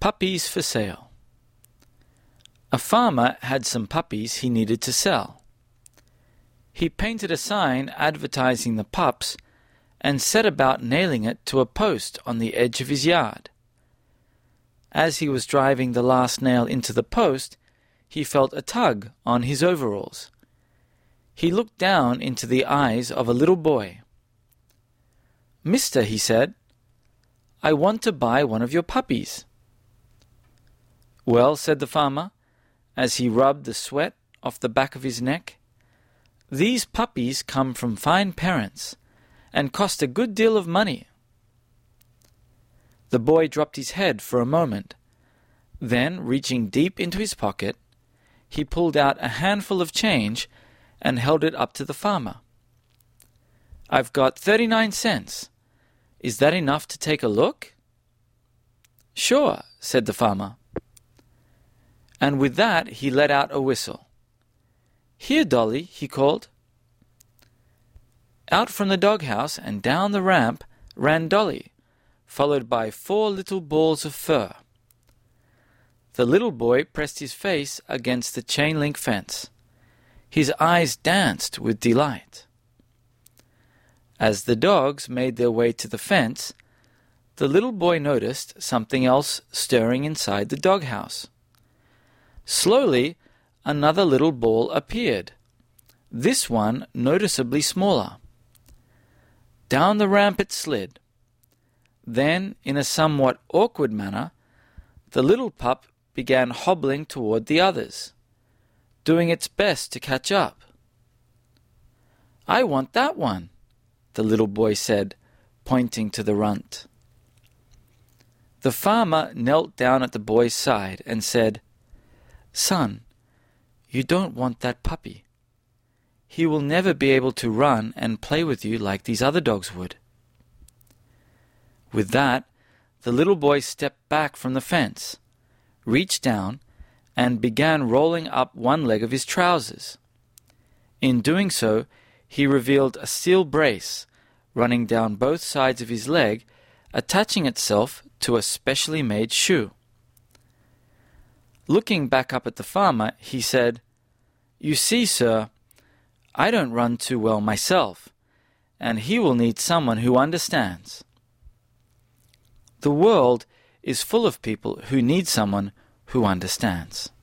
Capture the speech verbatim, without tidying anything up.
Puppies for sale. A farmer had some puppies he needed to sell. He painted a sign advertising the pups and set about nailing it to a post on the edge of his yard. As he was driving the last nail into the post, he felt a tug on his overalls. He looked down into the eyes of a little boy. "Mister," he said, "I want to buy one of your puppies." "Well," said the farmer, as he rubbed the sweat off the back of his neck, "these puppies come from fine parents and cost a good deal of money." The boy dropped his head for a moment. Then, reaching deep into his pocket, he pulled out a handful of change and held it up to the farmer. "I've got thirty-nine cents. Is that enough to take a look?" "Sure," said the farmer. And with that he let out a whistle. "Here, Dolly," he called. Out from the doghouse and down the ramp ran Dolly, followed by four little balls of fur. The little boy pressed his face against the chain-link fence. His eyes danced with delight. As the dogs made their way to the fence, the little boy noticed something else stirring inside the doghouse. Slowly, another little ball appeared, this one noticeably smaller. Down the ramp it slid. Then, in a somewhat awkward manner, the little pup began hobbling toward the others, doing its best to catch up. "I want that one," the little boy said, pointing to the runt. The farmer knelt down at the boy's side and said, "Son, you don't want that puppy. He will never be able to run and play with you like these other dogs would." With that, the little boy stepped back from the fence, reached down, and began rolling up one leg of his trousers. In doing so, he revealed a steel brace running down both sides of his leg, attaching itself to a specially made shoe. Looking back up at the farmer, he said, "You see, sir, I don't run too well myself, and he will need someone who understands." The world is full of people who need someone who understands.